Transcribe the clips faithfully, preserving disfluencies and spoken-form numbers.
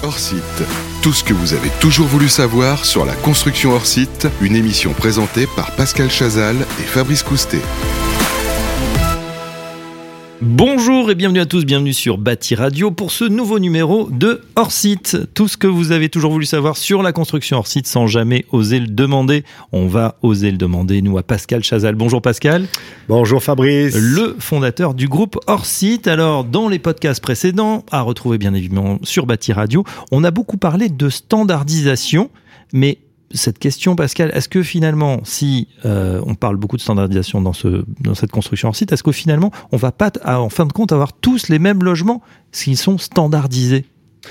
Hors site. Tout ce que vous avez toujours voulu savoir sur la construction hors site, une émission présentée par Pascal Chazal et Fabrice Coustet. Bonjour et bienvenue à tous, bienvenue sur Bâti Radio pour ce nouveau numéro de Hors Site. Tout ce que vous avez toujours voulu savoir sur la construction hors site sans jamais oser le demander. On va oser le demander, nous, à Pascal Chazal. Bonjour Pascal. Bonjour Fabrice. Le fondateur du groupe Hors Site. Alors, dans les podcasts précédents, à retrouver bien évidemment sur Bâti Radio, on a beaucoup parlé de standardisation, mais cette question, Pascal, est-ce que finalement, si euh, on parle beaucoup de standardisation dans, ce, dans cette construction hors site, est-ce que finalement, on ne va pas, en fin de compte, avoir tous les mêmes logements s'ils sont standardisés ?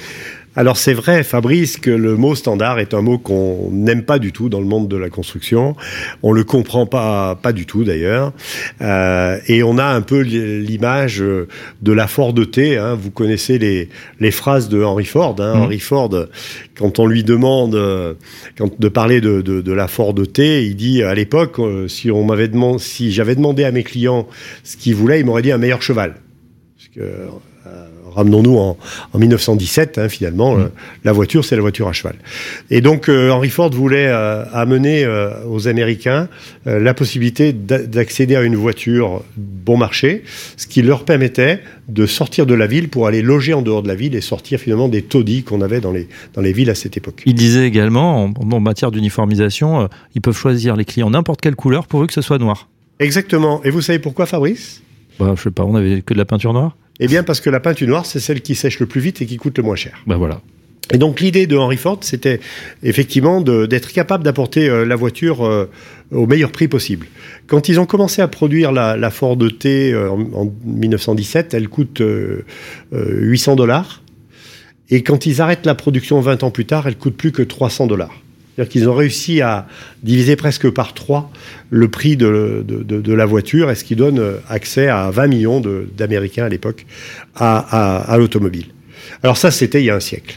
Alors c'est vrai, Fabrice, que le mot standard est un mot qu'on n'aime pas du tout dans le monde de la construction. On le comprend pas, pas du tout d'ailleurs. Euh, et on a un peu l'image de la Ford T. Hein. Vous connaissez les, les phrases de Henry Ford. Hein. Mmh. Henry Ford, quand on lui demande quand, de parler de, de, de la Ford T, il dit à l'époque, si on m'avait demandé, si j'avais demandé à mes clients ce qu'ils voulaient, ils m'auraient dit un meilleur cheval. Parce que euh, Ramenons-nous en, en dix-neuf cent dix-sept, hein, finalement, mmh. euh, la voiture, c'est la voiture à cheval. Et donc, euh, Henry Ford voulait euh, amener euh, aux Américains euh, la possibilité d'accéder à une voiture bon marché, ce qui leur permettait de sortir de la ville pour aller loger en dehors de la ville et sortir finalement des taudis qu'on avait dans les, dans les villes à cette époque. Il disait également, en, en matière d'uniformisation, euh, ils peuvent choisir les clients n'importe quelle couleur pourvu que ce soit noir. Exactement. Et vous savez pourquoi, Fabrice ? Bah, je sais pas, on avait que de la peinture noire ? Eh bien, parce que la peinture noire, c'est celle qui sèche le plus vite et qui coûte le moins cher. Ben voilà. Et donc, l'idée de Henry Ford, c'était effectivement de, d'être capable d'apporter euh, la voiture euh, au meilleur prix possible. Quand ils ont commencé à produire la, la Ford T euh, en, en dix-neuf cent dix-sept, elle coûte euh, euh, huit cents dollars. Et quand ils arrêtent la production vingt ans plus tard, elle coûte plus que trois cents dollars. C'est-à-dire qu'ils ont réussi à diviser presque par trois le prix de, de, de, de la voiture, et ce qui donne accès à vingt millions de, d'Américains à l'époque à, à, à l'automobile. Alors ça, c'était il y a un siècle.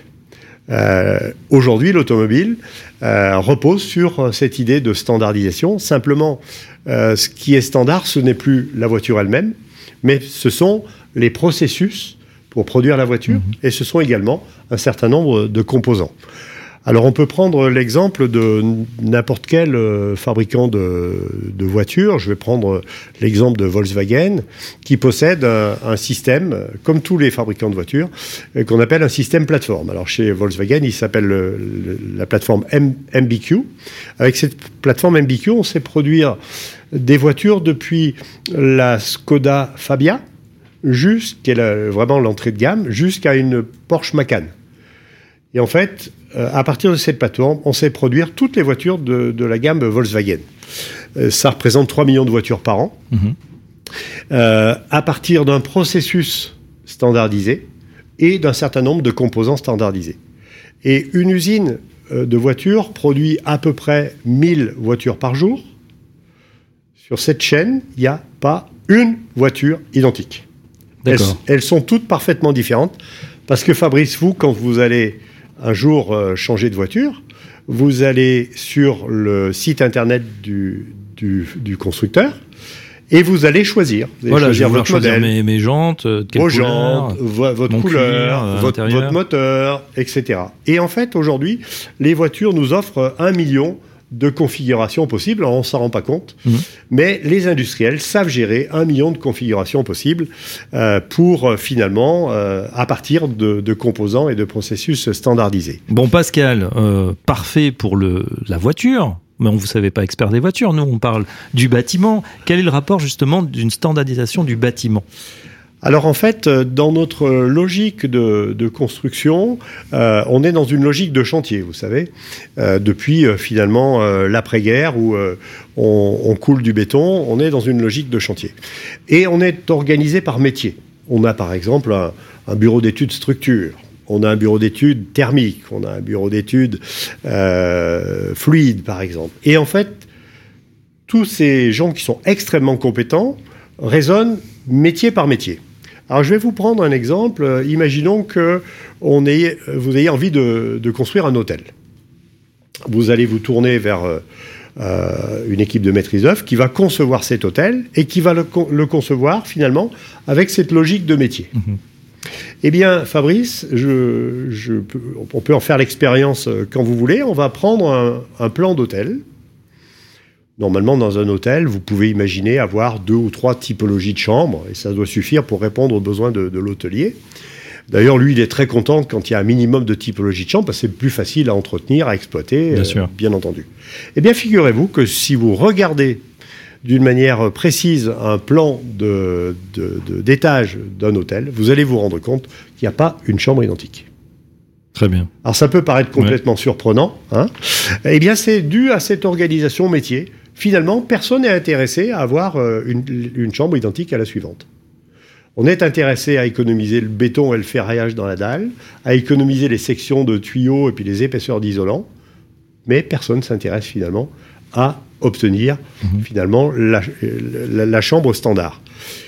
Euh, aujourd'hui, l'automobile euh, repose sur cette idée de standardisation. Simplement, euh, ce qui est standard, ce n'est plus la voiture elle-même, mais ce sont les processus pour produire la voiture, mmh. et ce sont également un certain nombre de composants. Alors, on peut prendre l'exemple de n'importe quel euh, fabricant de, de voitures. Je vais prendre l'exemple de Volkswagen, qui possède un, un système, comme tous les fabricants de voitures, euh, qu'on appelle un système plateforme. Alors, chez Volkswagen, il s'appelle le, le, la plateforme M- MBQ. Avec cette plateforme M B Q, on sait produire des voitures depuis la Skoda Fabia, jusqu'à la, vraiment l'entrée de gamme, jusqu'à une Porsche Macan. Et en fait, euh, à partir de cette plateforme, on sait produire toutes les voitures de, de la gamme Volkswagen. Euh, ça représente trois millions de voitures par an. Mmh. Euh, à partir d'un processus standardisé et d'un certain nombre de composants standardisés. Et une usine euh, de voitures produit à peu près mille voitures par jour. Sur cette chaîne, il n'y a pas une voiture identique. D'accord. Elles, elles sont toutes parfaitement différentes. Parce que Fabrice, vous, quand vous allez un jour euh, changer de voiture, vous allez sur le site internet du, du, du constructeur et vous allez choisir. Vous allez voilà, choisir je vais votre choisir modèle, mes, mes jantes, de quelle vos couleur, jantes, vo- votre couleur, cuir, votre, votre moteur, et cetera. Et en fait, aujourd'hui, les voitures nous offrent un million de configurations possibles. Alors, on ne s'en rend pas compte, mmh. mais les industriels savent gérer un million de configurations possibles euh, pour euh, finalement, euh, à partir de, de composants et de processus standardisés. Bon, Pascal, euh, parfait pour le, la voiture, mais vous ne savez pas expert des voitures. Nous, on parle du bâtiment. Quel est le rapport justement d'une standardisation du bâtiment ? Alors en fait, dans notre logique de, de construction, euh, on est dans une logique de chantier, vous savez, euh, depuis euh, finalement euh, l'après-guerre où euh, on, on coule du béton, on est dans une logique de chantier. Et on est organisé par métier. On a par exemple un, un bureau d'études structure, on a un bureau d'études thermique, on a un bureau d'études euh, fluide par exemple. Et en fait, tous ces gens qui sont extrêmement compétents raisonnent métier par métier. Alors, je vais vous prendre un exemple. Imaginons que on ait, vous ayez envie de, de construire un hôtel. Vous allez vous tourner vers euh, une équipe de maîtrise d'œuvre qui va concevoir cet hôtel et qui va le, le concevoir, finalement, avec cette logique de métier. Mmh. Eh bien, Fabrice, je, je, on peut en faire l'expérience quand vous voulez. On va prendre un, un plan d'hôtel. Normalement, dans un hôtel, vous pouvez imaginer avoir deux ou trois typologies de chambres, et ça doit suffire pour répondre aux besoins de, de l'hôtelier. D'ailleurs, lui, il est très content quand il y a un minimum de typologie de chambres, parce que c'est plus facile à entretenir, à exploiter, bien, euh, sûr. bien entendu. Eh bien, figurez-vous que si vous regardez d'une manière précise un plan de, de, de, d'étage d'un hôtel, vous allez vous rendre compte qu'il n'y a pas une chambre identique. Très bien. Alors, ça peut paraître complètement ouais. surprenant. Hein. Eh bien, c'est dû à cette organisation métier. Finalement, personne n'est intéressé à avoir une, une chambre identique à la suivante. On est intéressé à économiser le béton et le ferraillage dans la dalle, à économiser les sections de tuyaux et puis les épaisseurs d'isolant, mais personne ne s'intéresse finalement à obtenir mmh. finalement la, la, la chambre standard.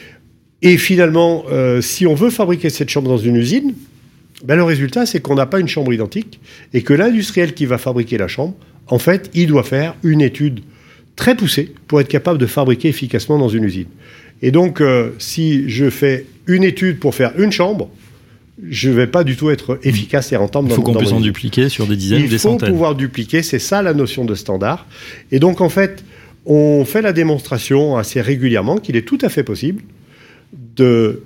Et finalement, euh, si on veut fabriquer cette chambre dans une usine, ben le résultat, c'est qu'on n'a pas une chambre identique et que l'industriel qui va fabriquer la chambre, en fait, il doit faire une étude très poussée pour être capable de fabriquer efficacement dans une usine. Et donc, euh, si je fais une étude pour faire une chambre, je ne vais pas du tout être efficace et rentable. Il faut dans, qu'on dans puisse en dupliquer sur des dizaines ou des centaines. Il faut pouvoir dupliquer, c'est ça la notion de standard. Et donc, en fait, on fait la démonstration assez régulièrement qu'il est tout à fait possible de...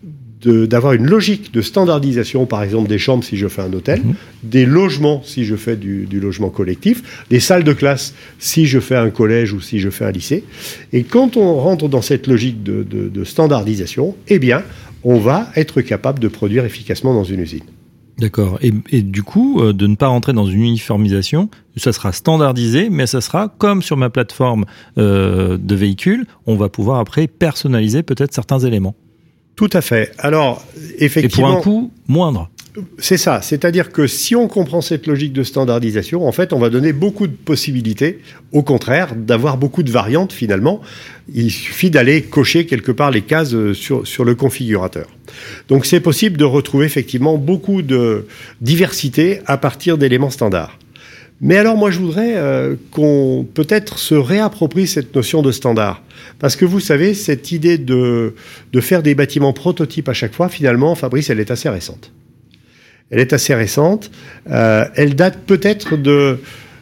De, d'avoir une logique de standardisation, par exemple des chambres si je fais un hôtel, mmh. des logements si je fais du, du logement collectif, des salles de classe si je fais un collège ou si je fais un lycée. Et quand on rentre dans cette logique de, de, de standardisation, eh bien, on va être capable de produire efficacement dans une usine. D'accord. Et, et du coup, euh, de ne pas rentrer dans une uniformisation, ça sera standardisé, mais ça sera comme sur ma plateforme euh, de véhicule, on va pouvoir après personnaliser peut-être certains éléments. Tout à fait. Alors, effectivement... Et pour un coût moindre. C'est ça. C'est-à-dire que si on comprend cette logique de standardisation, en fait, on va donner beaucoup de possibilités, au contraire, d'avoir beaucoup de variantes, finalement. Il suffit d'aller cocher quelque part les cases sur, sur le configurateur. Donc, c'est possible de retrouver, effectivement, beaucoup de diversité à partir d'éléments standards. Mais alors, moi, je voudrais euh, qu'on peut-être se réapproprie cette notion de standard. Parce que vous savez, cette idée de, de faire des bâtiments prototypes à chaque fois, finalement, Fabrice, elle est assez récente. Elle est assez récente. Euh, elle date peut-être de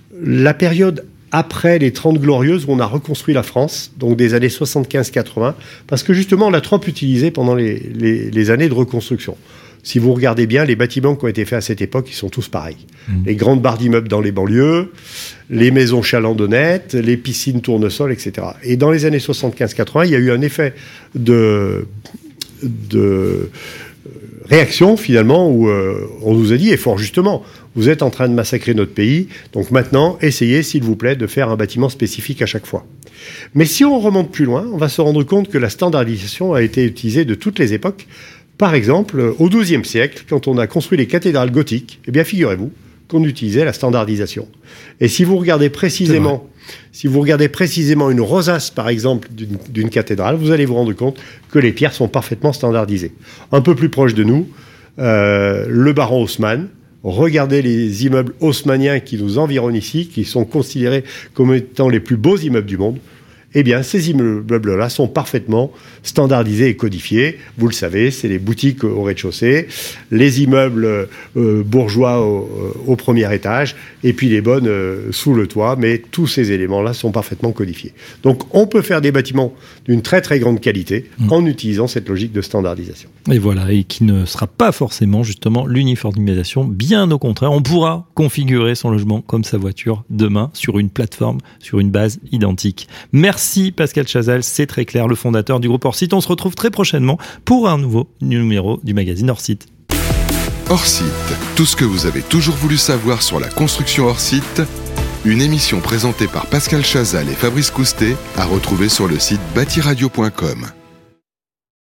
la période après les Trente Glorieuses, où on a reconstruit la France, donc des années soixante-quinze quatre-vingts, parce que justement, on l'a trop utilisé pendant les, les, les années de reconstruction. Si vous regardez bien, les bâtiments qui ont été faits à cette époque, ils sont tous pareils. Mmh. Les grandes barres d'immeubles dans les banlieues, les maisons chalandonnettes, les piscines tournesols, et cetera. Et dans les années soixante-quinze quatre-vingts, il y a eu un effet de, de réaction, finalement, où euh, on nous a dit, et fort justement, vous êtes en train de massacrer notre pays, donc maintenant, essayez, s'il vous plaît, de faire un bâtiment spécifique à chaque fois. Mais si on remonte plus loin, on va se rendre compte que la standardisation a été utilisée de toutes les époques. Par exemple, au douzième siècle, quand on a construit les cathédrales gothiques, eh bien, figurez-vous qu'on utilisait la standardisation. Et si vous regardez précisément, si vous regardez précisément une rosace, par exemple, d'une, d'une cathédrale, vous allez vous rendre compte que les pierres sont parfaitement standardisées. Un peu plus proche de nous, euh, le baron Haussmann. Regardez les immeubles haussmanniens qui nous environnent ici, qui sont considérés comme étant les plus beaux immeubles du monde. Eh bien, ces immeubles-là sont parfaitement standardisés et codifiés. Vous le savez, c'est les boutiques au rez-de-chaussée, les immeubles euh, bourgeois au, au premier étage, et puis les bonnes euh, sous le toit. Mais tous ces éléments-là sont parfaitement codifiés. Donc, on peut faire des bâtiments d'une très très grande qualité mmh. en utilisant cette logique de standardisation. Et voilà, et qui ne sera pas forcément justement l'uniformisation. Bien au contraire, on pourra configurer son logement comme sa voiture demain sur une plateforme, sur une base identique. Merci. Merci Pascal Chazal, c'est très clair, le fondateur du groupe Orsite. On se retrouve très prochainement pour un nouveau numéro du magazine Orsite. Orsite, tout ce que vous avez toujours voulu savoir sur la construction hors site, une émission présentée par Pascal Chazal et Fabrice Coustet à retrouver sur le site bâti radio point com.